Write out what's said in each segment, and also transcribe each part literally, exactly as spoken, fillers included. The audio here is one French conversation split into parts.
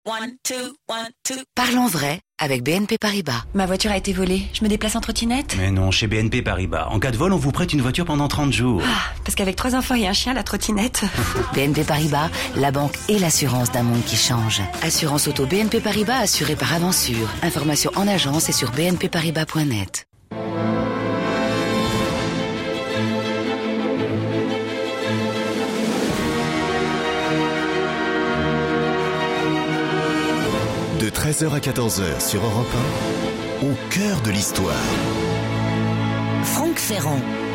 One, two, one, two. Parlons vrai avec B N P Paribas. Ma voiture a été volée. Je me déplace en trottinette. Mais non, chez B N P Paribas. En cas de vol, on vous prête une voiture pendant trente jours. Ah, parce qu'avec trois enfants et un chien, la trottinette. B N P Paribas, la banque et l'assurance d'un monde qui change. Assurance auto B N P Paribas assurée par Avansure. Information en agence et sur b n p paribas point net. De treize heures à quatorze heures sur Europe un, au cœur de l'histoire. Franck Ferrand.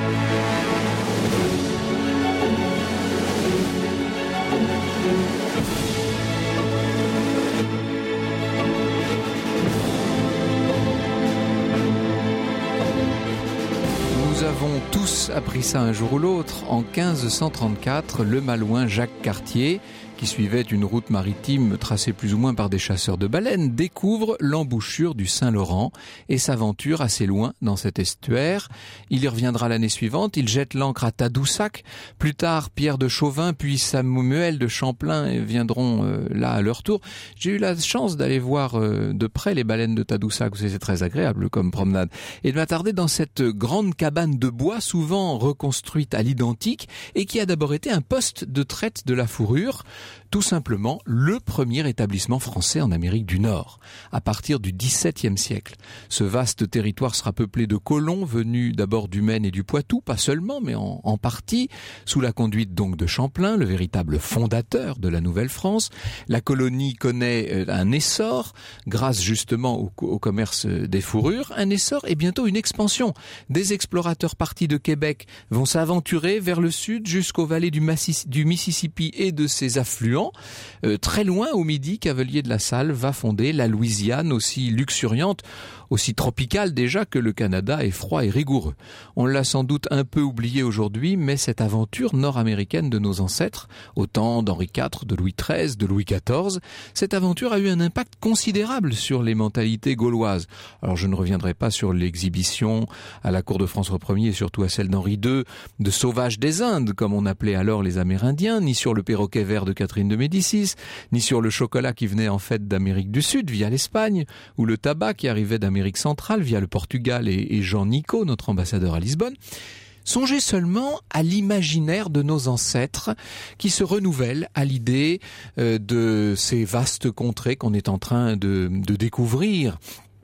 Nous avons tous appris ça un jour ou l'autre. En quinze cent trente-quatre, le malouin Jacques Cartier, qui suivait une route maritime tracée plus ou moins par des chasseurs de baleines, découvre l'embouchure du Saint-Laurent et s'aventure assez loin dans cet estuaire. Il y reviendra l'année suivante, il jette l'ancre à Tadoussac. Plus tard, Pierre de Chauvin puis Samuel de Champlain viendront euh, là à leur tour. J'ai eu la chance d'aller voir euh, de près les baleines de Tadoussac, c'est très agréable comme promenade, et de m'attarder dans cette grande cabane de bois souvent reconstruite à l'identique et qui a d'abord été un poste de traite de la fourrure. Tout simplement le premier établissement français en Amérique du Nord, à partir du dix-septième siècle. Ce vaste territoire sera peuplé de colons venus d'abord du Maine et du Poitou, pas seulement, mais en, en partie, sous la conduite donc de Champlain, le véritable fondateur de la Nouvelle-France. La colonie connaît un essor, grâce justement au, au commerce des fourrures, un essor et bientôt une expansion. Des explorateurs partis de Québec vont s'aventurer vers le sud jusqu'aux vallées du, Massis, du Mississippi et de ses affluents. Euh, très loin au midi, Cavelier de la Salle va fonder la Louisiane, aussi luxuriante, aussi tropicale déjà que le Canada est froid et rigoureux. On l'a sans doute un peu oublié aujourd'hui, mais cette aventure nord-américaine de nos ancêtres, au temps d'Henri quatre, de Louis treize, de Louis quatorze, cette aventure a eu un impact considérable sur les mentalités gauloises. Alors je ne reviendrai pas sur l'exhibition à la cour de François Ier et surtout à celle d'Henri deux de sauvages des Indes, comme on appelait alors les Amérindiens, ni sur le perroquet vert de Catherine de Médicis, ni sur le chocolat qui venait en fait d'Amérique du Sud via l'Espagne, ou le tabac qui arrivait d'Amérique centrale via le Portugal et, et Jean Nicot, notre ambassadeur à Lisbonne. Songez seulement à l'imaginaire de nos ancêtres qui se renouvelle à l'idée euh, de ces vastes contrées qu'on est en train de, de découvrir.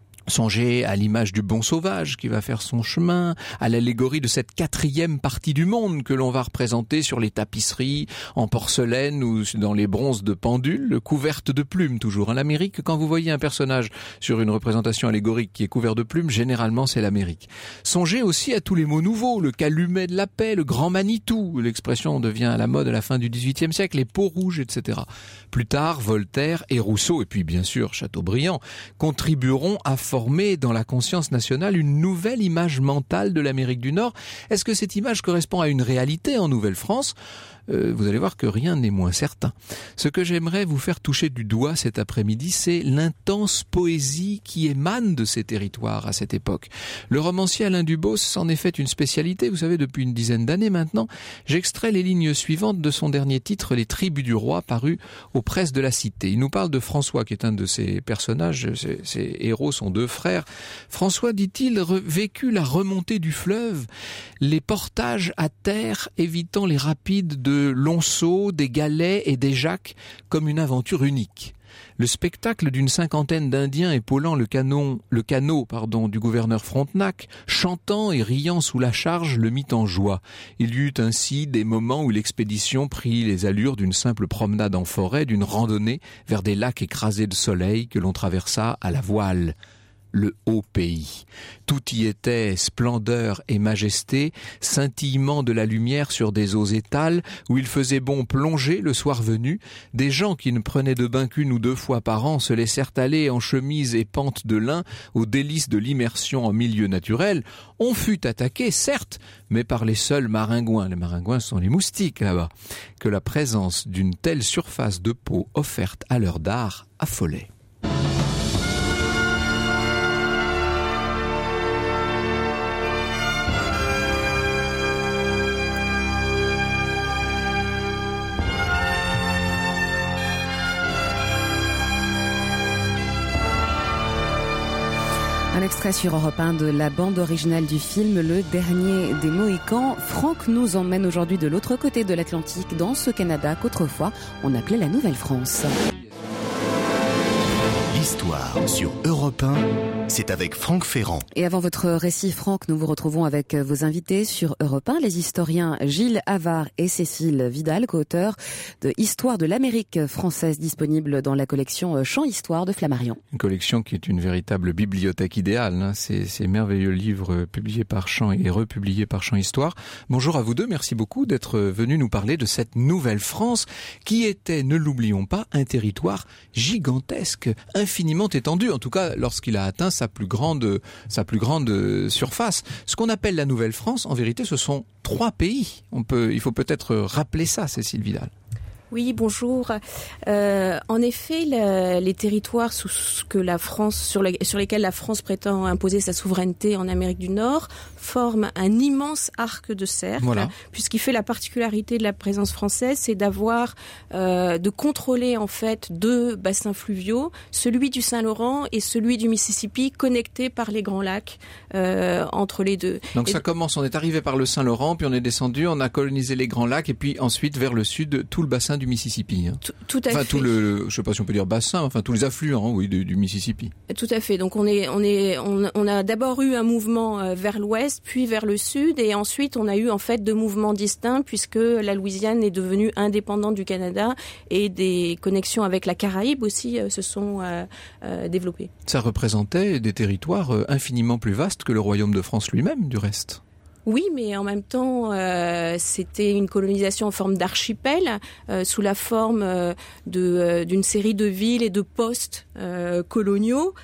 Songez à l'image du bon sauvage qui va faire son chemin, à l'allégorie de cette quatrième partie du monde que l'on va représenter sur les tapisseries en porcelaine ou dans les bronzes de pendules, couvertes de plumes toujours. En Amérique, quand vous voyez un personnage sur une représentation allégorique qui est couvert de plumes, généralement c'est l'Amérique. Songez aussi à tous les mots nouveaux, le calumet de la paix, le grand Manitou, l'expression devient à la mode à la fin du dix-huitième siècle, les peaux rouges, et cetera. Plus tard, Voltaire et Rousseau, et puis bien sûr Chateaubriand, contribueront à former dans la conscience nationale une nouvelle image mentale de l'Amérique du Nord. Est-ce que cette image correspond à une réalité en Nouvelle-France ? Euh, vous allez voir que rien n'est moins certain. Ce que j'aimerais vous faire toucher du doigt cet après-midi, c'est l'intense poésie qui émane de ces territoires à cette époque. Le romancier Alain Dubos s'en est fait une spécialité, vous savez, depuis une dizaine d'années maintenant. J'extrais les lignes suivantes de son dernier titre, Les Tribus du Roi, paru aux Presses de la Cité. Il nous parle de François, qui est un de ses personnages, ses, ses héros sont deux frères. François, dit-il, vécut la remontée du fleuve, les portages à terre, évitant les rapides de de Lonceau, des galets et des jacques comme une aventure unique. Le spectacle d'une cinquantaine d'Indiens épaulant le, canon, le canot pardon, du gouverneur Frontenac, chantant et riant sous la charge, le mit en joie. Il y eut ainsi des moments où l'expédition prit les allures d'une simple promenade en forêt, d'une randonnée vers des lacs écrasés de soleil que l'on traversa à la voile. Le haut pays. Tout y était splendeur et majesté, scintillement de la lumière sur des eaux étales, où il faisait bon plonger le soir venu. Des gens qui ne prenaient de bain qu'une ou deux fois par an se laissèrent aller en chemise et pente de lin aux délices de l'immersion en milieu naturel. On fut attaqué, certes, mais par les seuls maringouins. Les maringouins sont les moustiques là-bas. Que la présence d'une telle surface de peau offerte à l'heure d'art affolait. Un extrait sur Europe un de la bande originale du film Le Dernier des Mohicans. Franck nous emmène aujourd'hui de l'autre côté de l'Atlantique, dans ce Canada qu'autrefois on appelait la Nouvelle-France. L'histoire sur Europe un, c'est avec Franck Ferrand. Et avant votre récit, Franck, nous vous retrouvons avec vos invités sur Europe un, les historiens Gilles Havard et Cécile Vidal, co-auteurs de Histoire de l'Amérique française, disponible dans la collection Champs Histoire de Flammarion. Une collection qui est une véritable bibliothèque idéale, hein. Ces, ces merveilleux livres publiés par Champs et republiés par Champs Histoire. Bonjour à vous deux, merci beaucoup d'être venus nous parler de cette nouvelle France qui était, ne l'oublions pas, un territoire gigantesque, infiniment étendu, en tout cas lorsqu'il a atteint sa plus grande, sa plus grande surface. Ce qu'on appelle la Nouvelle-France, en vérité, ce sont trois pays. On peut, il faut peut-être rappeler ça, Cécile Vidal. Oui, bonjour. Euh, en effet, la, les territoires sous que la France, sur, les, sur lesquels la France prétend imposer sa souveraineté en Amérique du Nord forment un immense arc de cercle, voilà. Puisqu'il fait la particularité de la présence française, c'est d'avoir, euh, de contrôler en fait deux bassins fluviaux, celui du Saint-Laurent et celui du Mississippi, connectés par les Grands Lacs euh, entre les deux. Donc et ça commence, on est arrivé par le Saint-Laurent, puis on est descendu, on a colonisé les Grands Lacs, et puis ensuite vers le sud, tout le bassin du Mississippi. Hein. Tout, tout à enfin, fait. Tout le, je sais pas si on peut dire bassin, enfin tous les affluents, oui, du, du Mississippi. Tout à fait. Donc on est, on est, on, on a d'abord eu un mouvement euh, vers l'ouest, puis vers le sud, et ensuite on a eu en fait deux mouvements distincts puisque la Louisiane est devenue indépendante du Canada et des connexions avec la Caraïbe aussi euh, se sont euh, euh, développées. Ça représentait des territoires euh, infiniment plus vastes que le Royaume de France lui-même, du reste. Oui, mais en même temps, euh, c'était une colonisation en forme d'archipel, euh, sous la forme euh, de, euh, d'une série de villes et de postes euh, coloniaux,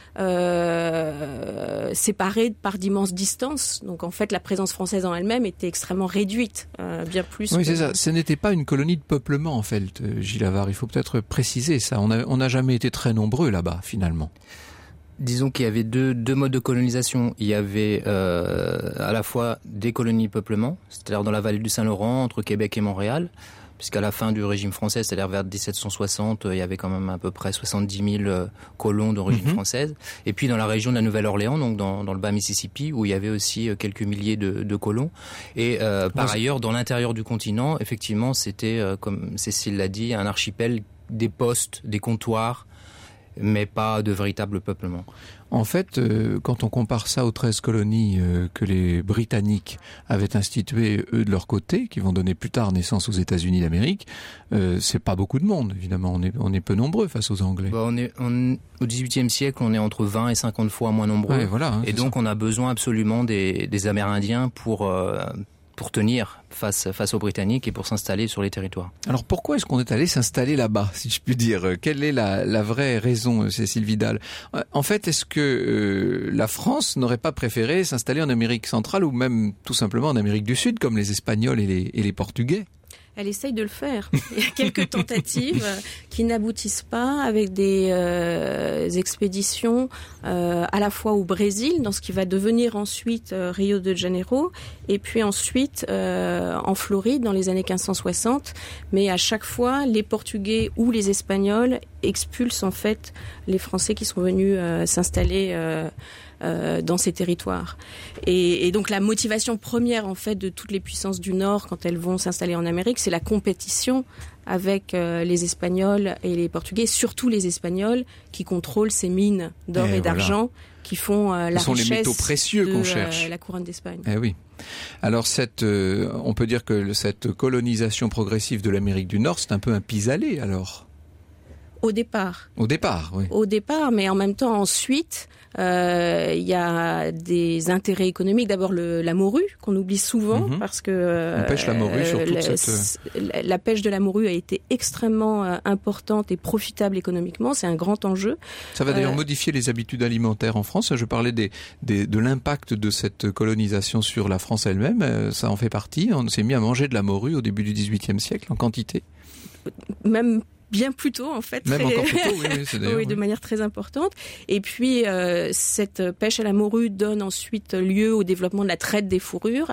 euh, séparés par d'immenses distances. Donc en fait, la présence française en elle-même était extrêmement réduite, euh, bien plus. Oui, que... c'est ça. Ce n'était pas une colonie de peuplement, en fait, Gilles Havard. Il faut peut-être préciser ça. On n'a on n'a jamais été très nombreux là-bas, finalement. Disons qu'il y avait deux, deux modes de colonisation. Il y avait euh, à la fois des colonies de peuplement, c'est-à-dire dans la vallée du Saint-Laurent, entre Québec et Montréal, puisqu'à la fin du régime français, c'est-à-dire vers dix-sept cent soixante, il y avait quand même à peu près soixante-dix mille colons d'origine mmh. française. Et puis dans la région de la Nouvelle-Orléans, donc dans, dans le bas Mississippi, où il y avait aussi quelques milliers de, de colons. Et euh, par ouais, ailleurs, dans l'intérieur du continent, effectivement, c'était, euh, comme Cécile l'a dit, un archipel, des postes, des comptoirs, mais pas de véritable peuplement. En fait, euh, quand on compare ça aux treize colonies euh, que les Britanniques avaient instituées, eux, de leur côté, qui vont donner plus tard naissance aux États-Unis d'Amérique, euh, c'est pas beaucoup de monde, évidemment. On est, on est peu nombreux face aux Anglais. Bah, on est, on, au dix-huitième siècle, on est entre vingt et cinquante fois moins nombreux. Ouais, voilà, hein, et donc, ça. On a besoin absolument des, des Amérindiens pour... Euh, pour tenir face, face aux Britanniques et pour s'installer sur les territoires. Alors pourquoi est-ce qu'on est allé s'installer là-bas, si je puis dire ? Quelle est la, la vraie raison, Cécile Vidal ? En fait, est-ce que euh, la France n'aurait pas préféré s'installer en Amérique centrale ou même tout simplement en Amérique du Sud, comme les Espagnols et les, et les Portugais ? Elle essaye de le faire. Il y a quelques tentatives qui n'aboutissent pas, avec des euh, expéditions euh, à la fois au Brésil, dans ce qui va devenir ensuite euh, Rio de Janeiro, et puis ensuite euh, en Floride dans les années quinze cent soixante. Mais à chaque fois, les Portugais ou les Espagnols expulsent en fait les Français qui sont venus euh, s'installer euh, Euh, dans ces territoires. Et, et donc la motivation première en fait de toutes les puissances du Nord quand elles vont s'installer en Amérique, c'est la compétition avec euh, les Espagnols et les Portugais, surtout les Espagnols qui contrôlent ces mines d'or et, et d'argent voilà. qui font euh, la Ce sont richesse les métaux précieux de qu'on cherche. Euh, la couronne d'Espagne. Eh oui. Alors cette, euh, on peut dire que cette colonisation progressive de l'Amérique du Nord, c'est un peu un pis-aller alors. Au départ. Au départ, oui. Au départ, mais en même temps, ensuite, il euh, y a des intérêts économiques. D'abord, le, la morue, qu'on oublie souvent, mm-hmm. parce que... On pêche la morue sur toute la, cette... La, la pêche de la morue a été extrêmement euh, importante et profitable économiquement. C'est un grand enjeu. Ça va d'ailleurs euh... modifier les habitudes alimentaires en France. Je parlais des, des, de l'impact de cette colonisation sur la France elle-même. Ça en fait partie. On s'est mis à manger de la morue au début du dix-huitième siècle, en quantité. Même... Bien plus tôt, en fait. Même très... encore plus tôt, oui, oui, c'est d'ailleurs. Oui, de oui. manière très importante. Et puis, euh, cette pêche à la morue donne ensuite lieu au développement de la traite des fourrures,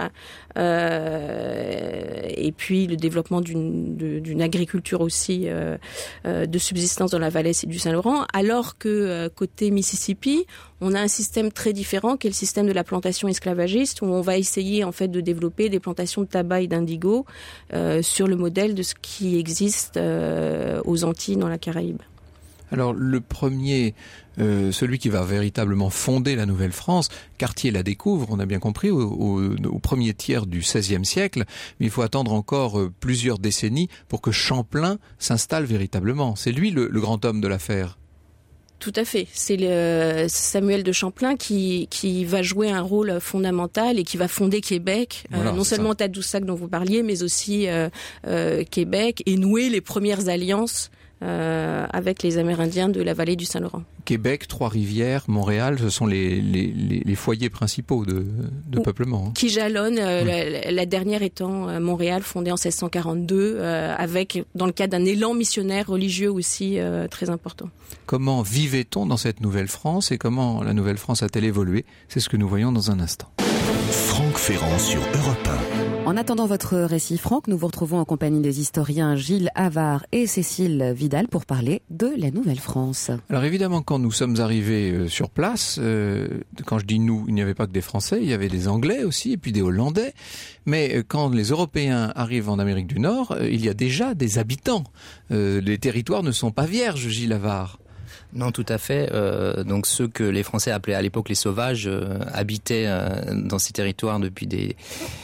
euh, et puis le développement d'une, de, d'une agriculture aussi euh, euh, de subsistance dans la vallée du Saint-Laurent, alors que euh, côté Mississippi, on a un système très différent qui est le système de la plantation esclavagiste, où on va essayer en fait de développer des plantations de tabac et d'indigo euh, sur le modèle de ce qui existe euh, aux Antilles, dans la Caraïbe. Alors le premier, euh, celui qui va véritablement fonder la Nouvelle-France, Cartier la découvre, on a bien compris, au, au, au premier tiers du seizième siècle, mais il faut attendre encore euh, plusieurs décennies pour que Champlain s'installe véritablement. C'est lui le, le grand homme de l'affaire. Tout à fait. C'est le Samuel de Champlain qui qui va jouer un rôle fondamental et qui va fonder Québec, voilà, euh, non seulement ça. Tadoussac dont vous parliez, mais aussi euh, euh, Québec, et nouer les premières alliances Euh, avec les Amérindiens de la vallée du Saint-Laurent. Québec, Trois-Rivières, Montréal, ce sont les, les, les, les foyers principaux de, de peuplement. Hein. Qui jalonnent, euh, mmh. la, la dernière étant euh, Montréal, fondée en seize cent quarante-deux, euh, avec, dans le cadre d'un élan missionnaire religieux aussi euh, très important. Comment vivait-on dans cette Nouvelle-France et comment la Nouvelle-France a-t-elle évolué? C'est ce que nous voyons dans un instant. Franck Ferrand sur Europe un. En attendant votre récit, Franck, nous vous retrouvons en compagnie des historiens Gilles Havard et Cécile Vidal pour parler de la Nouvelle-France. Alors évidemment, quand nous sommes arrivés sur place, euh, quand je dis nous, il n'y avait pas que des Français, il y avait des Anglais aussi et puis des Hollandais. Mais quand les Européens arrivent en Amérique du Nord, il y a déjà des habitants. Euh, les territoires ne sont pas vierges, Gilles Havard. Non, tout à fait. Euh, donc ceux que les Français appelaient à l'époque les sauvages euh, habitaient euh, dans ces territoires depuis des...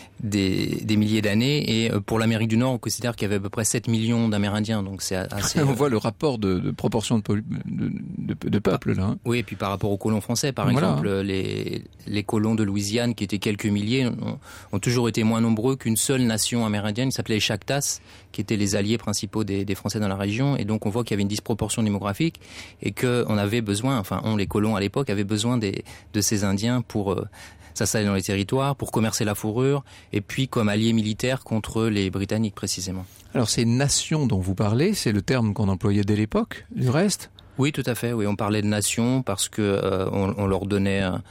Des, des milliers d'années, et pour l'Amérique du Nord, on considère qu'il y avait à peu près sept millions d'Amérindiens, donc c'est assez... On voit le rapport de, de proportion de, de, de, de peuple, là. Hein. Oui, et puis par rapport aux colons français, par voilà. exemple, les, les colons de Louisiane, qui étaient quelques milliers, ont, ont toujours été moins nombreux qu'une seule nation amérindienne, qui s'appelait les Chactas, qui étaient les alliés principaux des, des Français dans la région, et donc on voit qu'il y avait une disproportion démographique, et qu'on avait besoin, enfin, on, les colons à l'époque, avaient besoin des, de ces Indiens pour... Euh, s'installer dans les territoires, pour commercer la fourrure, et puis comme alliés militaires contre les Britanniques précisément. Alors ces nations dont vous parlez, c'est le terme qu'on employait dès l'époque, du reste ? Oui, tout à fait. Oui, on parlait de nations parce que euh, on, on leur donnait un,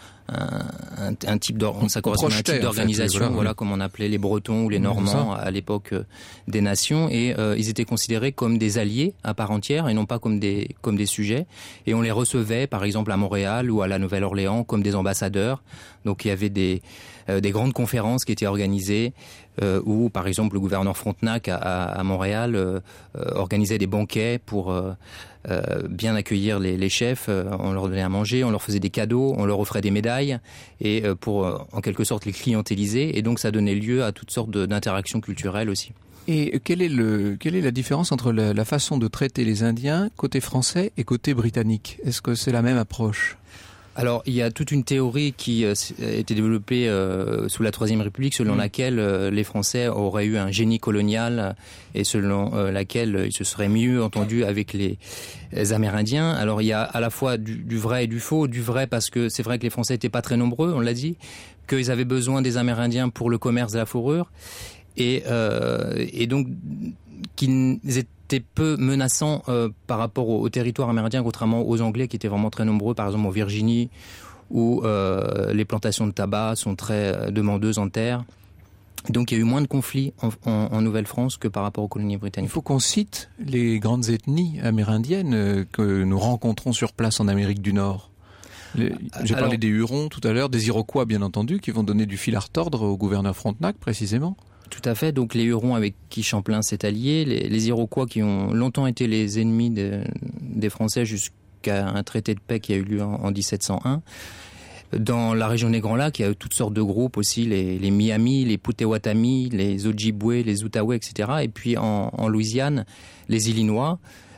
un, un type d'or, ça correspondait à un type d'organisation, en fait, voilà, voilà, comme on appelait les Bretons ou les Normands à l'époque euh, des nations, et euh, ils étaient considérés comme des alliés à part entière et non pas comme des comme des sujets. Et on les recevait, par exemple à Montréal ou à la Nouvelle-Orléans, comme des ambassadeurs. Donc il y avait des euh, des grandes conférences qui étaient organisées. Euh, où, par exemple, le gouverneur Frontenac à, à, à Montréal euh, euh, organisait des banquets pour euh, euh, bien accueillir les, les chefs. Euh, on leur donnait à manger, on leur faisait des cadeaux, on leur offrait des médailles, et euh, pour, euh, en quelque sorte, les clientéliser. Et donc, ça donnait lieu à toutes sortes de, d'interactions culturelles aussi. Et quelle est, le, quelle est la différence entre la, la façon de traiter les Indiens côté français et côté britannique ? Est-ce que c'est la même approche ? Alors, il y a toute une théorie qui euh, a été développée euh, sous la Troisième République, selon mmh. laquelle euh, les Français auraient eu un génie colonial et selon euh, laquelle ils se seraient mieux entendus avec les, les Amérindiens. Alors, il y a à la fois du, du vrai et du faux. Du vrai parce que c'est vrai que les Français n'étaient pas très nombreux, on l'a dit, qu'ils avaient besoin des Amérindiens pour le commerce de la fourrure, et, euh, et donc qu'ils étaient peu menaçant euh, par rapport au, au territoire amérindien, contrairement aux Anglais qui étaient vraiment très nombreux, par exemple en Virginie, où euh, les plantations de tabac sont très euh, demandeuses en terre. Donc il y a eu moins de conflits en, en, en Nouvelle-France que par rapport aux colonies britanniques. Il faut qu'on cite les grandes ethnies amérindiennes euh, que nous rencontrons sur place en Amérique du Nord. Les, j'ai Alors, parlé des Hurons tout à l'heure, des Iroquois bien entendu, qui vont donner du fil à retordre au gouverneur Frontenac précisément. Tout à fait. Donc les Hurons avec qui Champlain s'est allié, les, les Iroquois qui ont longtemps été les ennemis de, des Français jusqu'à un traité de paix qui a eu lieu en, en dix-sept cent un. Dans la région des Grands Lacs, il y a toutes sortes de groupes aussi, les, les Miamis, les Potawatomi, les Ojibwe, les Outaouais, et cetera. Et puis en, en Louisiane, les Illinois,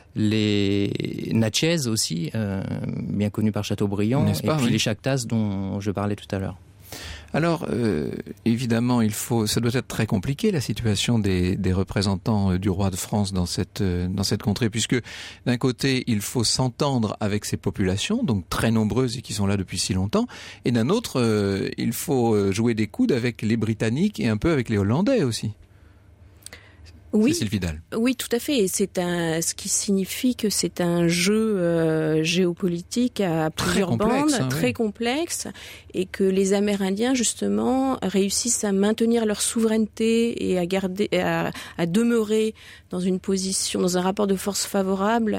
les Natchez aussi, euh, bien connus par Chateaubriand, et pas, puis oui. les Chactas dont je parlais tout à l'heure. Alors, euh, évidemment, il faut, ça doit être très compliqué la situation des, des représentants du roi de France dans cette dans cette contrée, puisque d'un côté, il faut s'entendre avec ces populations, donc très nombreuses et qui sont là depuis si longtemps, et d'un autre, euh, il faut jouer des coudes avec les Britanniques et un peu avec les Hollandais aussi. Oui, Cécile Vidal. Oui, tout à fait. Et c'est un, ce qui signifie que c'est un jeu euh, géopolitique à plusieurs très complexe, bandes, hein, très oui. complexe, et que les Amérindiens justement réussissent à maintenir leur souveraineté et à garder, à, à demeurer dans une position, dans un rapport de force favorable,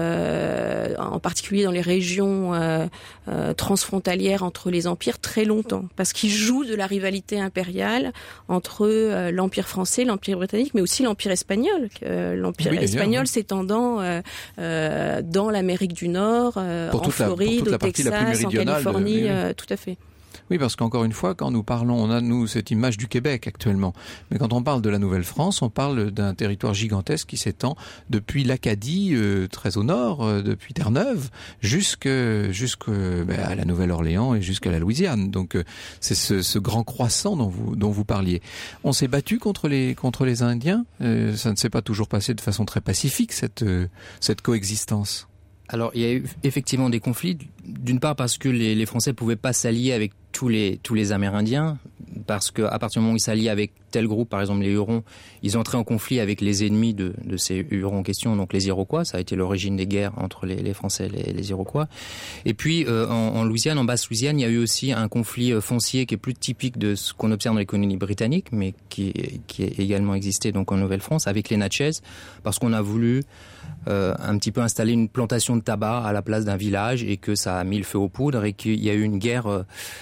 euh, en particulier dans les régions euh, euh, transfrontalières entre les empires très longtemps, parce qu'ils jouent de la rivalité impériale entre euh, l'Empire français, l'Empire britannique, mais aussi l'Empire espagnol. Euh, L'Empire Oui, espagnol hein. s'étendant euh, euh, dans l'Amérique du Nord, euh, Pour en toute la- pour Floride, toute la au partie la plus Texas, en méridionale de- Californie, oui, oui. euh, tout à fait. Oui, parce qu'encore une fois, quand nous parlons, on a, nous, cette image du Québec actuellement. Mais quand on parle de la Nouvelle-France, on parle d'un territoire gigantesque qui s'étend depuis l'Acadie, euh, très au nord, euh, depuis Terre-Neuve, jusque, jusque ben, à la Nouvelle-Orléans et jusqu'à la Louisiane. Donc, euh, c'est ce, ce grand croissant dont vous, dont vous parliez. On s'est battu contre les, contre les Indiens. Euh, ça ne s'est pas toujours passé de façon très pacifique, cette, euh, cette coexistence. Alors, il y a eu effectivement des conflits, d'une part parce que les, les Français pouvaient pas s'allier avec tous les, tous les Amérindiens, parce qu'à partir du moment où ils s'alliaient avec tel groupe, par exemple les Hurons, ils entraient en conflit avec les ennemis de, de ces Hurons en question, donc les Iroquois. Ça a été l'origine des guerres entre les, les Français et les, les Iroquois. Et puis, euh, en, en Louisiane, en Basse-Louisiane, il y a eu aussi un conflit foncier qui est plus typique de ce qu'on observe dans les colonies britanniques, mais qui, qui a également existé donc en Nouvelle-France, avec les Natchez, parce qu'on a voulu euh, un petit peu installer une plantation de tabac à la place d'un village, et que ça a mis le feu aux poudres, et qu'il y a eu une guerre euh,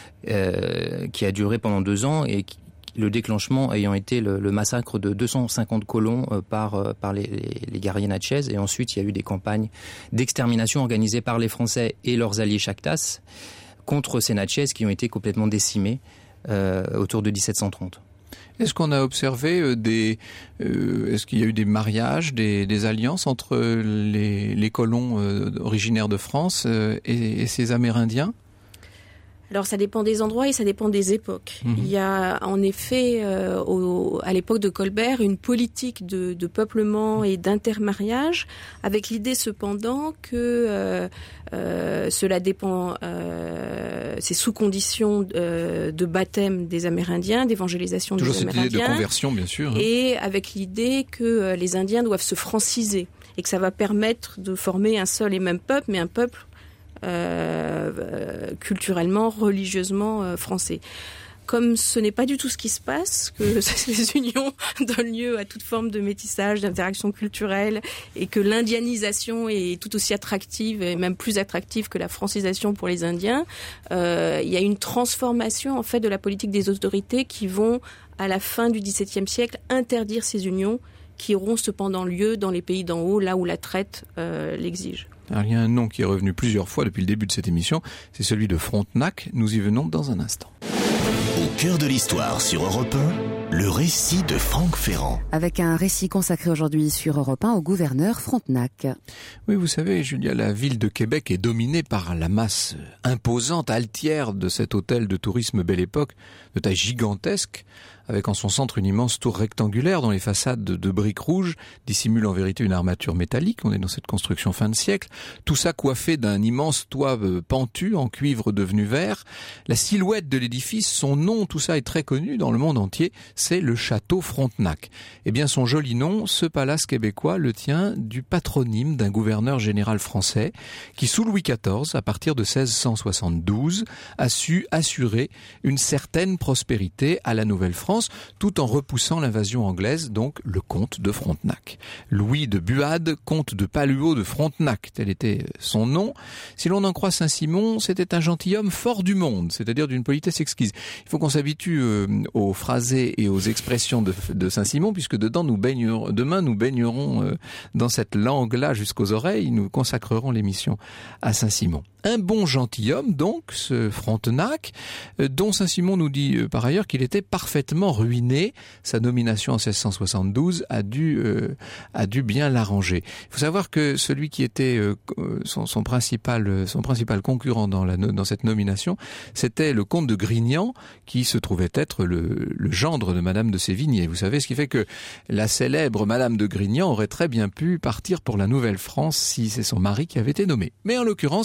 euh, qui a duré pendant deux ans, et qui, le déclenchement ayant été le, le massacre de deux cent cinquante colons euh, par, euh, par les, les, les guerriers Natchez. Et ensuite, il y a eu des campagnes d'extermination organisées par les Français et leurs alliés Chactas contre ces Natchez qui ont été complètement décimés euh, autour de dix-sept cent trente. Est-ce qu'on a observé euh, des, euh, est-ce qu'il y a eu des mariages, des, des alliances entre les, les colons euh, originaires de France euh, et, et ces Amérindiens ? Alors ça dépend des endroits et ça dépend des époques. Mmh. Il y a en effet euh, au, à l'époque de Colbert une politique de, de peuplement et d'intermariage, avec l'idée cependant que euh, euh, cela dépend, euh, c'est sous condition euh, de baptême des Amérindiens, d'évangélisation Toujours des cette Amérindiens. Idée de conversion, bien sûr. Hein. Et avec l'idée que euh, les Indiens doivent se franciser et que ça va permettre de former un seul et même peuple, mais un peuple Euh, euh, culturellement, religieusement euh, français. Comme ce n'est pas du tout ce qui se passe, que ces unions donnent lieu à toute forme de métissage, d'interaction culturelle, et que l'indianisation est tout aussi attractive, et même plus attractive que la francisation pour les Indiens, euh, il y a une transformation en fait de la politique des autorités qui vont, à la fin du dix-septième siècle, interdire ces unions, qui auront cependant lieu dans les pays d'en haut, là où la traite euh, l'exige. Alors, il y a un nom qui est revenu plusieurs fois depuis le début de cette émission, c'est celui de Frontenac. Nous y venons dans un instant. Au cœur de l'histoire sur Europe un, le récit de Franck Ferrand. Avec un récit consacré aujourd'hui sur Europe un au gouverneur Frontenac. Oui, vous savez, Julia, la ville de Québec est dominée par la masse imposante, altière de cet hôtel de tourisme Belle Époque, de taille gigantesque, avec en son centre une immense tour rectangulaire dont les façades de briques rouges dissimulent en vérité une armature métallique. On est dans cette construction fin de siècle. Tout ça coiffé d'un immense toit pentu en cuivre devenu vert. La silhouette de l'édifice, son nom, tout ça est très connu dans le monde entier. C'est le château Frontenac. Eh bien, son joli nom, ce palace québécois, le tient du patronyme d'un gouverneur général français qui, sous Louis quatorze, à partir de seize cent soixante-douze, a su assurer une certaine prospérité à la Nouvelle-France, tout en repoussant l'invasion anglaise, donc le comte de Frontenac. Louis de Buade, comte de Paluau de Frontenac, tel était son nom. Si l'on en croit Saint-Simon, c'était un gentilhomme fort du monde, c'est-à-dire d'une politesse exquise. Il faut qu'on s'habitue euh, aux phrasés et aux expressions de, de Saint-Simon, puisque dedans nous baignerons, demain nous baignerons euh, dans cette langue-là jusqu'aux oreilles, nous consacrerons l'émission à Saint-Simon. Un bon gentilhomme, donc, ce Frontenac, euh, dont Saint-Simon nous dit euh, par ailleurs qu'il était parfaitement ruiné. Sa nomination en seize cent soixante-douze a dû, euh, a dû bien l'arranger. Il faut savoir que celui qui était euh, son, son, principal, son principal concurrent dans, la, dans cette nomination, c'était le comte de Grignan, qui se trouvait être le, le gendre de Madame de Sévigné. Vous savez, ce qui fait que la célèbre Madame de Grignan aurait très bien pu partir pour la Nouvelle-France si c'est son mari qui avait été nommé. Mais en l'occurrence, c'est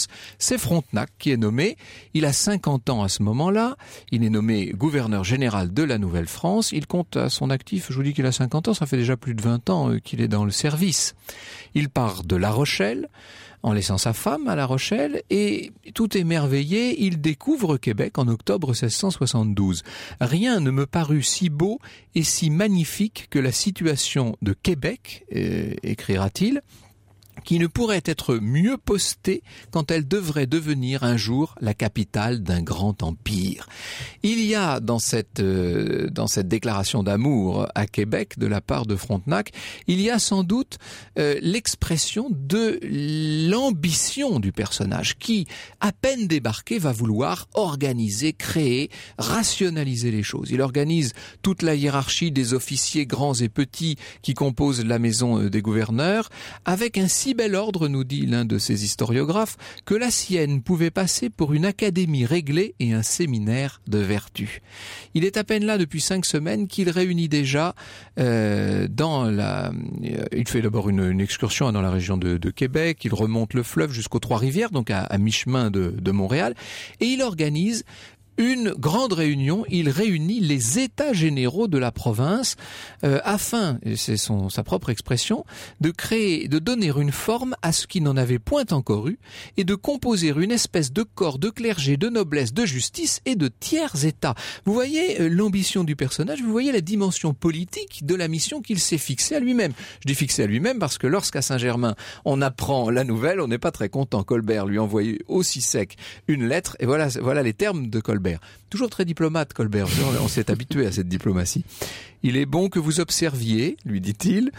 c'est Frontenac qui est nommé. Il a cinquante ans à ce moment-là. Il est nommé gouverneur général de la Nouvelle-France. Il compte à son actif, je vous dis qu'il a cinquante ans, ça fait déjà plus de vingt ans qu'il est dans le service. Il part de La Rochelle, en laissant sa femme à La Rochelle, et tout émerveillé, il découvre Québec en octobre seize cent soixante-douze. Rien ne me parut si beau et si magnifique que la situation de Québec, euh, écrira-t-il, qui ne pourrait être mieux postée quand elle devrait devenir un jour la capitale d'un grand empire. Il y a dans cette euh, dans cette déclaration d'amour à Québec de la part de Frontenac, il y a sans doute euh, l'expression de l'ambition du personnage qui, à peine débarqué, va vouloir organiser, créer, rationaliser les choses. Il organise toute la hiérarchie des officiers grands et petits qui composent la maison des gouverneurs avec un si bel ordre, nous dit l'un de ses historiographes, que la sienne pouvait passer pour une académie réglée et un séminaire de vertu. Il est à peine là depuis cinq semaines qu'il réunit déjà euh, dans la... Il fait d'abord une, une excursion dans la région de, de Québec, il remonte le fleuve jusqu'aux Trois-Rivières, donc à, à mi-chemin de, de Montréal, et il organise une grande réunion. Il réunit les états généraux de la province euh, afin, et c'est son, sa propre expression, de créer, de donner une forme à ce qui n'en avait point encore eu et de composer une espèce de corps de clergé, de noblesse, de justice et de tiers états. Vous voyez euh, l'ambition du personnage, vous voyez la dimension politique de la mission qu'il s'est fixée à lui-même. Je dis fixée à lui-même parce que lorsqu'à Saint-Germain on apprend la nouvelle, on n'est pas très content. Colbert lui envoyait aussi sec une lettre et voilà, voilà les termes de Colbert. Toujours très diplomate, Colbert. On s'est habitué à cette diplomatie. Il est bon que vous observiez, lui dit-il,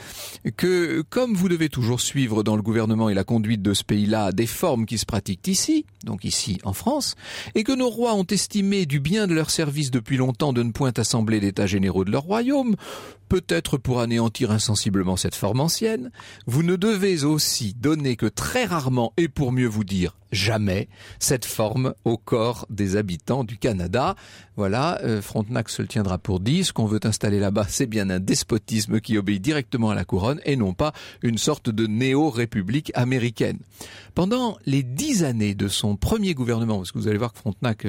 que comme vous devez toujours suivre dans le gouvernement et la conduite de ce pays-là des formes qui se pratiquent ici, donc ici en France, et que nos rois ont estimé du bien de leur service depuis longtemps de ne point assembler d'états généraux de leur royaume, peut-être pour anéantir insensiblement cette forme ancienne, vous ne devez aussi donner que très rarement, et pour mieux vous dire jamais, cette forme au corps des habitants du Canada. Voilà, euh, Frontenac se le tiendra pour dit, ce qu'on veut installer là-bas, c'est bien un despotisme qui obéit directement à la couronne et non pas une sorte de néo-république américaine. Pendant les dix années de son premier gouvernement, parce que vous allez voir que Frontenac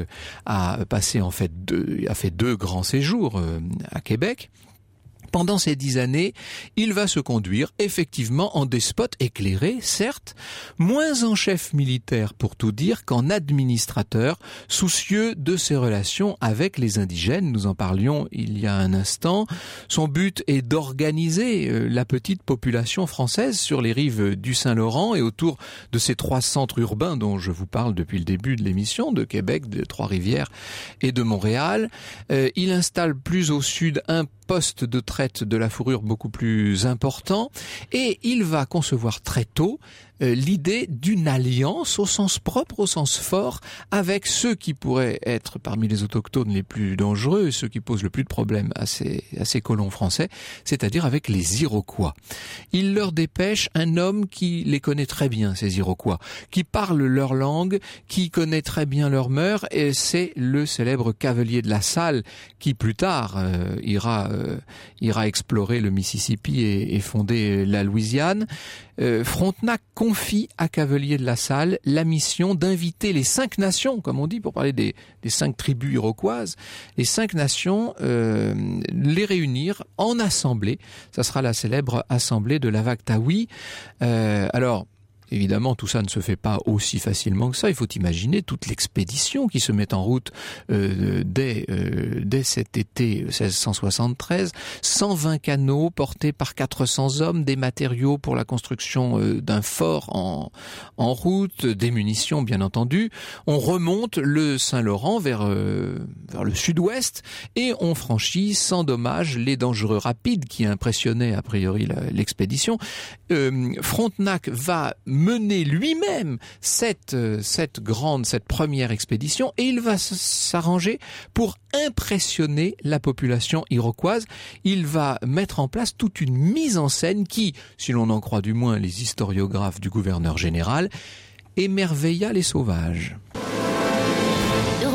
a passé en fait deux, a fait deux grands séjours euh, à Québec. Pendant ces dix années, il va se conduire effectivement en despote éclairé, certes, moins en chef militaire pour tout dire qu'en administrateur, soucieux de ses relations avec les indigènes. Nous en parlions il y a un instant. Son but est d'organiser la petite population française sur les rives du Saint-Laurent et autour de ces trois centres urbains dont je vous parle depuis le début de l'émission, de Québec, de Trois-Rivières et de Montréal. Euh, il installe plus au sud un poste de traite de la fourrure beaucoup plus important et il va concevoir très tôt euh, l'idée d'une alliance au sens propre, au sens fort, avec ceux qui pourraient être parmi les autochtones les plus dangereux, ceux qui posent le plus de problèmes à ces, à ces colons français, c'est-à-dire avec les Iroquois. Il leur dépêche un homme qui les connaît très bien, ces Iroquois, qui parle leur langue, qui connaît très bien leurs mœurs, et c'est le célèbre Cavelier de la Salle qui plus tard euh, ira Euh, ira explorer le Mississippi et, et fonder la Louisiane. Euh, Frontenac confie à Cavelier de la Salle la mission d'inviter les cinq nations, comme on dit pour parler des, des cinq tribus iroquoises, les cinq nations, euh, les réunir en assemblée. Ça sera la célèbre assemblée de Lavactawi. Euh, alors, évidemment, tout ça ne se fait pas aussi facilement que ça. Il faut imaginer toute l'expédition qui se met en route euh, dès, euh, dès cet été seize cent soixante-treize. cent vingt canots portés par quatre cents hommes, des matériaux pour la construction euh, d'un fort en, en route, des munitions bien entendu. On remonte le Saint-Laurent vers, euh, vers le sud-ouest et on franchit sans dommage les dangereux rapides qui impressionnaient a priori la, l'expédition. Euh, Frontenac va mener lui-même cette, cette grande, cette première expédition et il va s'arranger pour impressionner la population iroquoise. Il va mettre en place toute une mise en scène qui, si l'on en croit du moins les historiographes du gouverneur général, émerveilla les sauvages.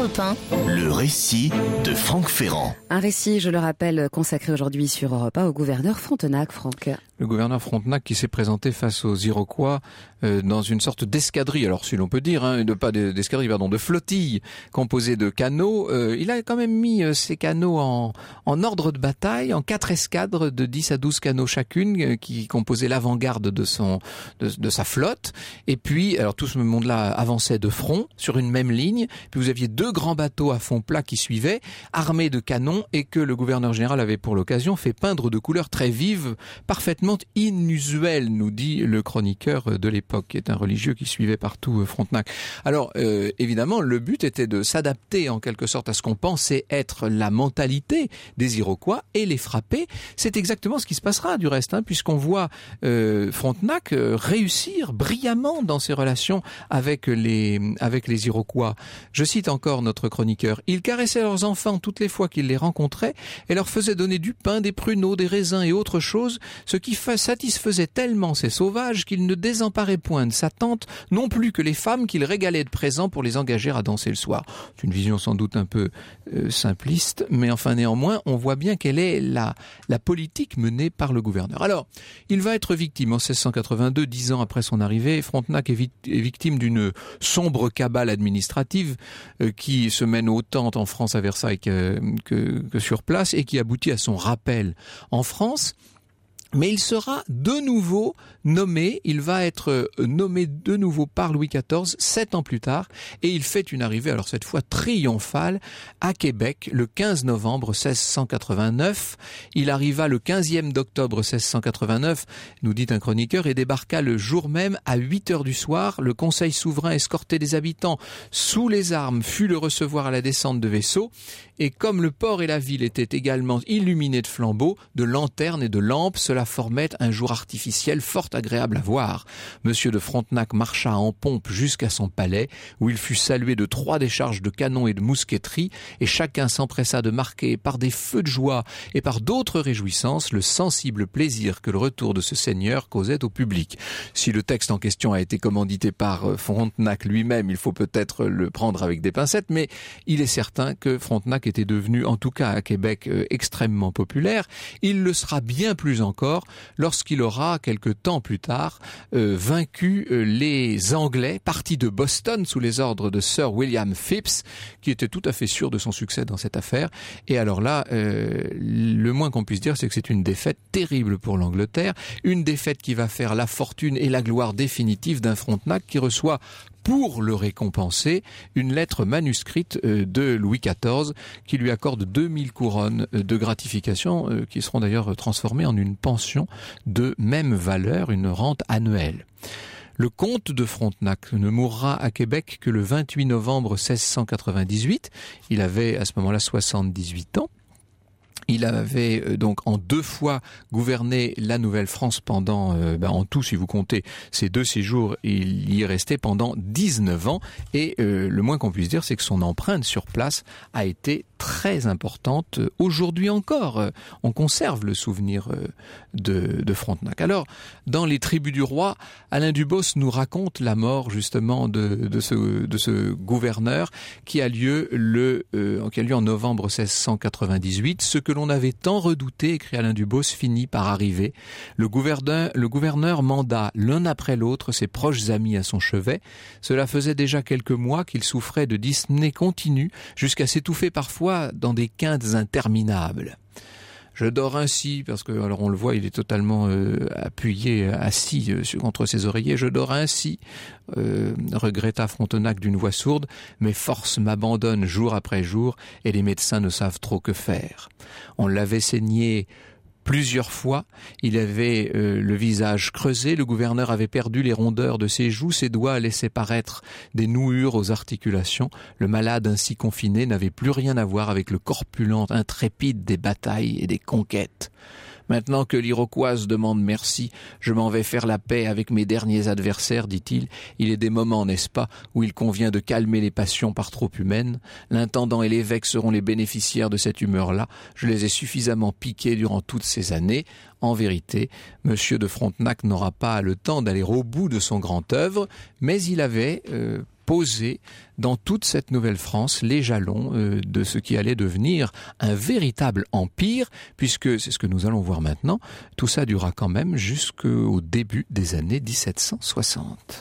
Europe un, le récit de Franck Ferrand. Un récit, je le rappelle, consacré aujourd'hui sur Europe un au gouverneur Frontenac, Franck. Le gouverneur Frontenac qui s'est présenté face aux Iroquois euh, dans une sorte d'escadrille, alors si l'on peut dire, hein, de pas d'escadrille, pardon, de flottille composée de canots. Euh, il a quand même mis euh, ces canots en, en ordre de bataille, en quatre escadres de dix à douze canots chacune, euh, qui composaient l'avant-garde de son de, de sa flotte. Et puis, alors tout ce monde-là avançait de front sur une même ligne. Puis vous aviez deux grands bateaux à fond plat qui suivaient, armés de canons, et que le gouverneur général avait pour l'occasion fait peindre de couleurs très vives, parfaitement inusuelles, nous dit le chroniqueur de l'époque, qui est un religieux qui suivait partout Frontenac. Alors, euh, évidemment, le but était de s'adapter en quelque sorte à ce qu'on pensait être la mentalité des Iroquois et les frapper. C'est exactement ce qui se passera du reste, hein, puisqu'on voit euh, Frontenac euh, réussir brillamment dans ses relations avec les, avec les Iroquois. Je cite encore notre chroniqueur. Ils caressaient leurs enfants toutes les fois qu'ils les rencontraient et leur faisaient donner du pain, des pruneaux, des raisins et autre chose, ce qui satisfaisait tellement ces sauvages qu'ils ne désemparait point de sa tante, non plus que les femmes qu'il régalait de présents pour les engager à danser le soir. C'est une vision sans doute un peu euh, simpliste, mais enfin néanmoins, on voit bien quelle est la, la politique menée par le gouverneur. Alors, il va être victime en seize cent quatre-vingt-deux, dix ans après son arrivée. Frontenac est, vi- est victime d'une sombre cabale administrative euh, qui se mène autant en France à Versailles que, que, que sur place et qui aboutit à son rappel en France. Mais il sera de nouveau nommé, il va être nommé de nouveau par Louis quatorze, sept ans plus tard, et il fait une arrivée, alors cette fois triomphale, à Québec, le quinze novembre seize cent quatre-vingt-neuf. Il arriva le quinzième d'octobre seize cent quatre-vingt-neuf, nous dit un chroniqueur, et débarqua le jour même à huit heures du soir. Le conseil souverain escorté des habitants sous les armes fut le recevoir à la descente de vaisseaux, et comme le port et la ville étaient également illuminés de flambeaux, de lanternes et de lampes, cela formait un jour artificiel fort agréable à voir. Monsieur de Frontenac marcha en pompe jusqu'à son palais, où il fut salué de trois décharges de canons et de mousqueterie, et chacun s'empressa de marquer par des feux de joie et par d'autres réjouissances le sensible plaisir que le retour de ce seigneur causait au public. Si le texte en question a été commandité par Frontenac lui-même, il faut peut-être le prendre avec des pincettes, mais il est certain que Frontenac était devenu, en tout cas à Québec, euh, extrêmement populaire. Il le sera bien plus encore lorsqu'il aura, quelque temps plus tard, euh, vaincu euh, les Anglais, partis de Boston sous les ordres de Sir William Phips, qui était tout à fait sûr de son succès dans cette affaire. Et alors là, euh, le moins qu'on puisse dire, c'est que c'est une défaite terrible pour l'Angleterre, une défaite qui va faire la fortune et la gloire définitive d'un Frontenac qui reçoit, pour le récompenser, une lettre manuscrite de Louis quatorze qui lui accorde deux mille couronnes de gratification qui seront d'ailleurs transformées en une pension de même valeur, une rente annuelle. Le comte de Frontenac ne mourra à Québec que le vingt-huit novembre seize cent quatre-vingt-dix-huit. Il avait à ce moment-là soixante-dix-huit ans. Il avait donc en deux fois gouverné la Nouvelle-France pendant, euh, ben en tout, si vous comptez ces deux séjours, il y est resté pendant dix-neuf ans. Et euh, le moins qu'on puisse dire, c'est que son empreinte sur place a été très importante. Aujourd'hui encore, euh, on conserve le souvenir euh, de, de Frontenac. Alors, dans les tribus du roi, Alain Dubos nous raconte la mort justement de, de, ce, de ce gouverneur qui a lieu le, euh, qui a lieu en novembre seize cent quatre-vingt-dix-huit. Ce que l'on avait tant redouté, écrit Alain Dubos, finit par arriver. Le gouverneur, le gouverneur manda l'un après l'autre ses proches amis à son chevet. Cela faisait déjà quelques mois qu'il souffrait de dyspnée continue, jusqu'à s'étouffer parfois dans des quintes interminables. Je dors ainsi, parce que, alors on le voit, il est totalement euh, appuyé, assis euh, contre ses oreillers. Je dors ainsi, euh, regretta Frontenac d'une voix sourde. Mes forces m'abandonnent jour après jour, et les médecins ne savent trop que faire. On l'avait saigné plusieurs fois, il avait euh, le visage creusé, le gouverneur avait perdu les rondeurs de ses joues, ses doigts laissaient paraître des nouures aux articulations. Le malade ainsi confiné n'avait plus rien à voir avec le corpulent intrépide des batailles et des conquêtes. Maintenant que l'Iroquoise demande merci, je m'en vais faire la paix avec mes derniers adversaires, dit-il. Il est des moments, n'est-ce pas, où il convient de calmer les passions par trop humaines. L'intendant et l'évêque seront les bénéficiaires de cette humeur-là. Je les ai suffisamment piqués durant toutes ces années. En vérité, Monsieur de Frontenac n'aura pas le temps d'aller au bout de son grand œuvre, mais il avait... Euh, poser dans toute cette Nouvelle-France les jalons euh, de ce qui allait devenir un véritable empire, puisque c'est ce que nous allons voir maintenant, tout ça durera quand même jusqu'au début des années dix-sept cent soixante.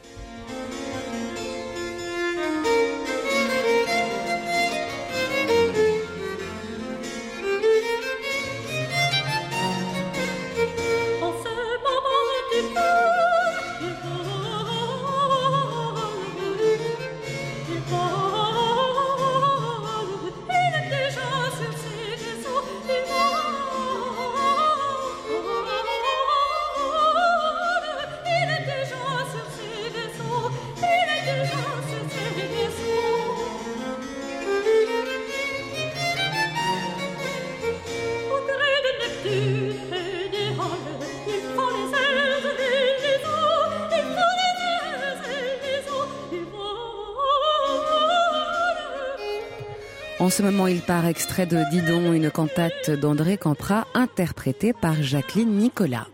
En ce moment, il part extrait de Didon, une cantate d'André Campra, interprétée par Jacqueline Nicolas.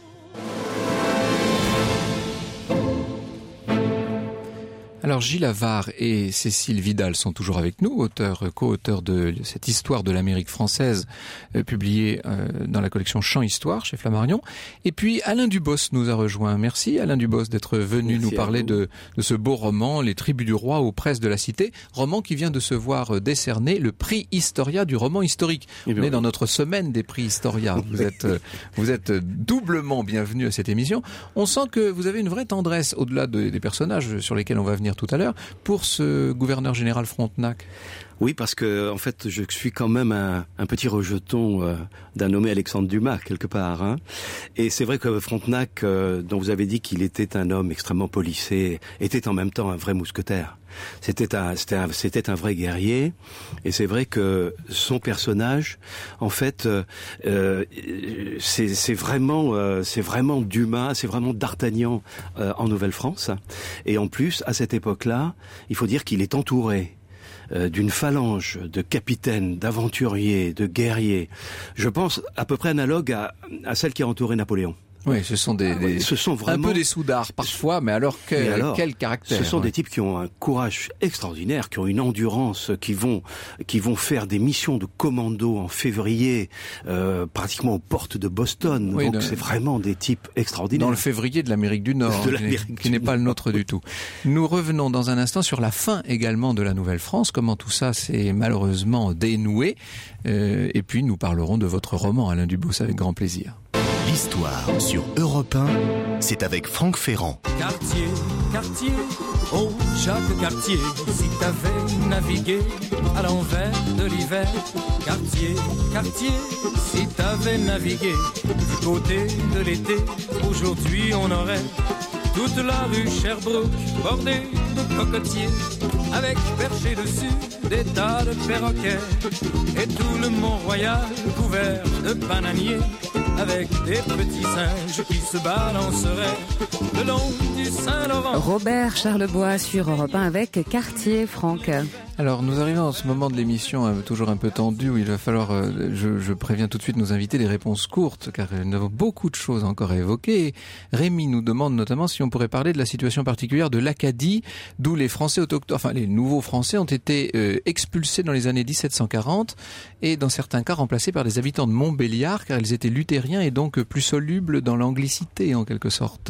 Alors Gilles Havard et Cécile Vidal sont toujours avec nous, auteurs, co-auteurs de cette histoire de l'Amérique française euh, publiée euh, dans la collection Champs Histoire chez Flammarion. Et puis Alain Dubos nous a rejoint. Merci Alain Dubos d'être venu Merci nous parler de, de ce beau roman, Les Tribus du Roi aux presses de la Cité, roman qui vient de se voir décerner le prix Historia du roman historique. On est dans notre semaine des prix Historia. Vous êtes, vous êtes doublement bienvenu à cette émission. On sent que vous avez une vraie tendresse, au-delà de, des personnages sur lesquels on va venir tout à l'heure, pour ce gouverneur général Frontenac. Oui, parce que en fait, je suis quand même un, un petit rejeton euh, d'un nommé Alexandre Dumas quelque part. Hein. Et c'est vrai que Frontenac, euh, dont vous avez dit qu'il était un homme extrêmement policé, était en même temps un vrai mousquetaire. C'était un, c'était un, c'était un vrai guerrier. Et c'est vrai que son personnage, en fait, euh, c'est, c'est vraiment, euh, c'est vraiment Dumas, c'est vraiment D'Artagnan euh, en Nouvelle-France. Et en plus, à cette époque-là, il faut dire qu'il est entouré d'une phalange de capitaines, d'aventuriers, de guerriers. Je pense à peu près analogue à, à celle qui a entouré Napoléon. Oui, ce sont des, des ce sont vraiment un peu des soudards parfois, mais alors, que, mais alors quel caractère. Ce sont ouais. des types qui ont un courage extraordinaire, qui ont une endurance, qui vont qui vont faire des missions de commando en février, euh, pratiquement aux portes de Boston. Oui, Donc de... c'est vraiment des types extraordinaires. Dans le février de l'Amérique du Nord, de l'Amérique qui, du qui n'est pas le nôtre du tout. Nous revenons dans un instant sur la fin également de la Nouvelle-France, comment tout ça s'est malheureusement dénoué, euh, et puis nous parlerons de votre roman, Alain Dubos, avec grand plaisir. L'histoire sur Europe un, c'est avec Franck Ferrand. Quartier, quartier, oh chaque quartier, si t'avais navigué à l'envers de l'hiver. Quartier, quartier, si t'avais navigué du côté de l'été, aujourd'hui on aurait toute la rue Sherbrooke bordée de cocotiers, avec perchés dessus des tas de perroquets, et tout le Mont-Royal couvert de bananiers, avec des petits singes qui se balanceraient le long du Saint-Laurent. Robert Charlebois sur Europe un avec Quartier, Franck. Alors nous arrivons en ce moment de l'émission euh, toujours un peu tendu où il va falloir, euh, je, je préviens tout de suite nos invités, des réponses courtes car nous avons beaucoup de choses encore à évoquer. Et Rémi nous demande notamment si on pourrait parler de la situation particulière de l'Acadie, d'où les Français autochtones, enfin les nouveaux Français ont été euh, expulsés dans les années dix-sept cent quarante et dans certains cas remplacés par des habitants de Montbéliard car ils étaient luthériens et donc plus solubles dans l'anglicité en quelque sorte.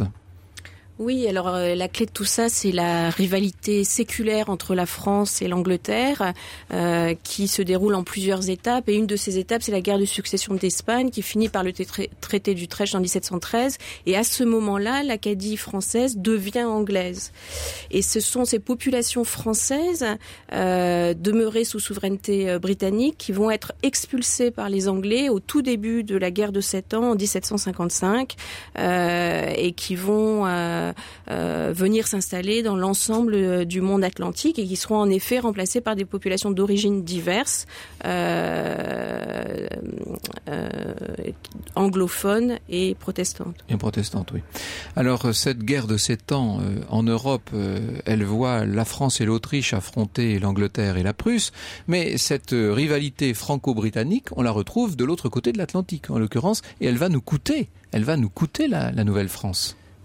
Oui, alors euh, la clé de tout ça, c'est la rivalité séculaire entre la France et l'Angleterre, euh, qui se déroule en plusieurs étapes. Et une de ces étapes, c'est la guerre de succession d'Espagne, qui finit par le tra- traité d'Utrecht en dix-sept cent treize. Et à ce moment-là, l'Acadie française devient anglaise. Et ce sont ces populations françaises euh, demeurées sous souveraineté euh, britannique qui vont être expulsées par les Anglais au tout début de la guerre de Sept Ans en dix-sept cent cinquante-cinq, euh, et qui vont euh, Euh, venir s'installer dans l'ensemble euh, du monde atlantique et qui seront en effet remplacés par des populations d'origines diverses, euh, euh, anglophones et protestantes. Et protestantes, oui. Alors cette guerre de sept ans euh, en Europe, euh, elle voit la France et l'Autriche affronter l'Angleterre et la Prusse, mais cette euh, rivalité franco-britannique, on la retrouve de l'autre côté de l'Atlantique en l'occurrence, et elle va nous coûter, elle va nous coûter la, la Nouvelle-France.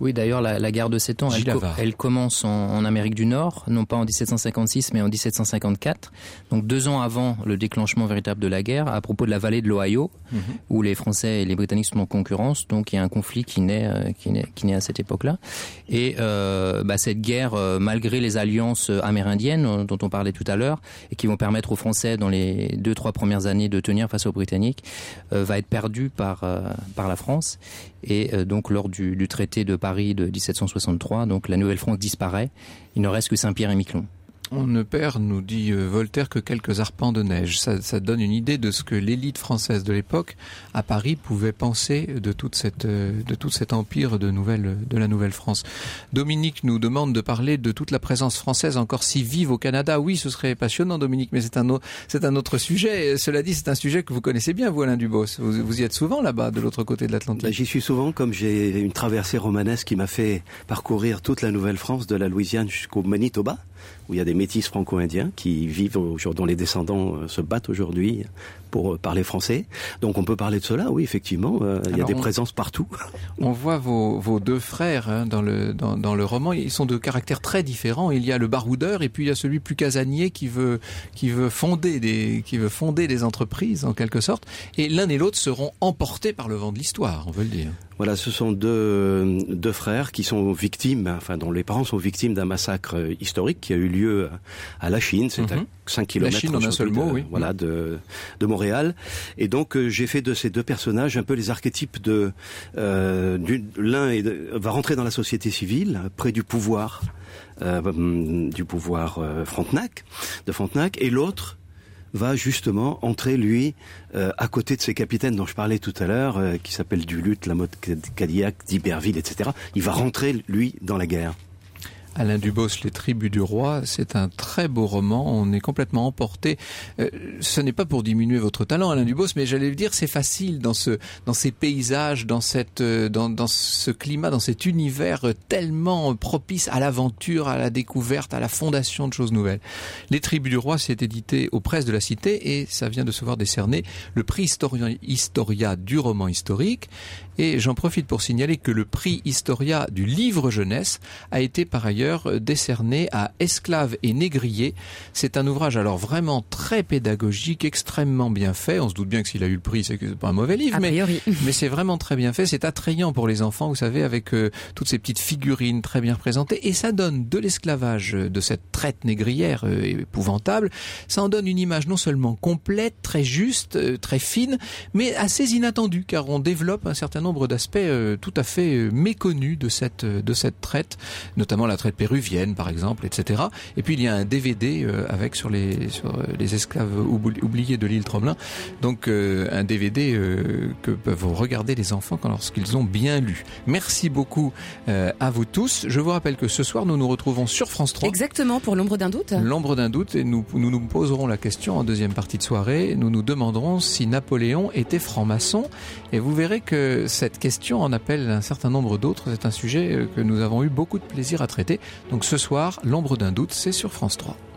Oui, d'ailleurs, la, la guerre de Sept Ans, elle, co- elle commence en, en Amérique du Nord, non pas en dix-sept cent cinquante-six, mais en dix-sept cent cinquante-quatre. Donc deux ans avant le déclenchement véritable de la guerre, à propos de la vallée de l'Ohio, mmh. où les Français et les Britanniques sont en concurrence. Donc il y a un conflit qui naît, euh, qui naît, qui naît à cette époque-là. Et euh, bah, cette guerre, euh, malgré les alliances amérindiennes euh, dont on parlait tout à l'heure, et qui vont permettre aux Français dans les deux, trois premières années de tenir face aux Britanniques, euh, va être perdue par, euh, par la France. Et euh, donc lors du, du traité de Paris de dix-sept cent soixante-trois, donc la Nouvelle-France disparaît. Il ne reste que Saint-Pierre et Miquelon. On ne perd, nous dit Voltaire, que quelques arpents de neige. Ça, ça donne une idée de ce que l'élite française de l'époque, à Paris, pouvait penser de toute cette, de tout cet empire de nouvelle, de la Nouvelle-France. Dominique nous demande de parler de toute la présence française encore si vive au Canada. Oui, ce serait passionnant, Dominique, mais c'est un, autre, c'est un autre sujet. Cela dit, c'est un sujet que vous connaissez bien, vous, Alain Dubos. Vous, vous y êtes souvent là-bas, de l'autre côté de l'Atlantique. Ben, j'y suis souvent, comme j'ai une traversée romanesque qui m'a fait parcourir toute la Nouvelle-France, de la Louisiane jusqu'au Manitoba, où il y a des métis franco-indiens qui vivent aujourd'hui, dont les descendants euh, se battent aujourd'hui pour euh, parler français. Donc on peut parler de cela, oui, effectivement. Euh, il y a des on, présences partout. On voit vos, vos deux frères hein, dans, le, dans, dans le roman. Ils sont de caractères très différents. Il y a le baroudeur et puis il y a celui plus casanier qui veut, qui veut fonder des, qui veut fonder des entreprises, en quelque sorte. Et l'un et l'autre seront emportés par le vent de l'histoire, on veut le dire. Voilà, ce sont deux, deux frères qui sont victimes, enfin dont les parents sont victimes d'un massacre historique qui a eu lieu à la Chine, c'est mm-hmm. à cinq kilomètres la Chine, en un seul de, mot, oui. voilà, de, de Montréal. Et donc euh, j'ai fait de ces deux personnages un peu les archétypes de euh, du, l'un est de, va rentrer dans la société civile, près du pouvoir, euh, du pouvoir euh, Frontenac, de Frontenac, et l'autre va justement entrer, lui, euh, à côté de ces capitaines dont je parlais tout à l'heure, euh, qui s'appellent Duluth, Lamotte Cadillac, d'Iberville, et cetera. Il va rentrer, lui, dans la guerre. Alain Dubos, Les Tribus du Roi, c'est un très beau roman, on est complètement emporté. Euh, ce n'est pas pour diminuer votre talent, Alain Dubos, mais j'allais vous dire, c'est facile dans ce, dans ces paysages, dans cette, dans, dans ce climat, dans cet univers tellement propice à l'aventure, à la découverte, à la fondation de choses nouvelles. Les Tribus du Roi, c'est édité aux Presses de la Cité et ça vient de se voir décerner le prix Historia, Historia du roman historique. Et j'en profite pour signaler que le prix Historia du livre jeunesse a été par ailleurs décerné à Esclaves et Négriers. C'est un ouvrage alors vraiment très pédagogique, extrêmement bien fait. On se doute bien que s'il a eu le prix, c'est que c'est pas un mauvais livre, mais, mais c'est vraiment très bien fait. C'est attrayant pour les enfants, vous savez, avec euh, toutes ces petites figurines très bien représentées. Et ça donne de l'esclavage, de cette traite négrière euh, épouvantable. Ça en donne une image non seulement complète, très juste, euh, très fine, mais assez inattendue, car on développe un certain nombre d'aspects euh, tout à fait euh, méconnus de cette, euh, de cette traite, notamment la traite péruvienne par exemple, et cetera. Et puis il y a un D V D euh, avec sur les, sur les esclaves oubliés de l'île Tromelin, donc euh, un D V D euh, que peuvent regarder les enfants quand lorsqu'ils ont bien lu. Merci beaucoup euh, à vous tous. Je vous rappelle que ce soir nous nous retrouvons sur France trois. Exactement, pour l'ombre d'un doute. L'ombre d'un doute, et nous, nous nous poserons la question en deuxième partie de soirée. Nous nous demanderons si Napoléon était franc-maçon, et vous verrez que cette question en appelle un certain nombre d'autres. C'est un sujet que nous avons eu beaucoup de plaisir à traiter. Donc ce soir, l'ombre d'un doute, c'est sur France trois.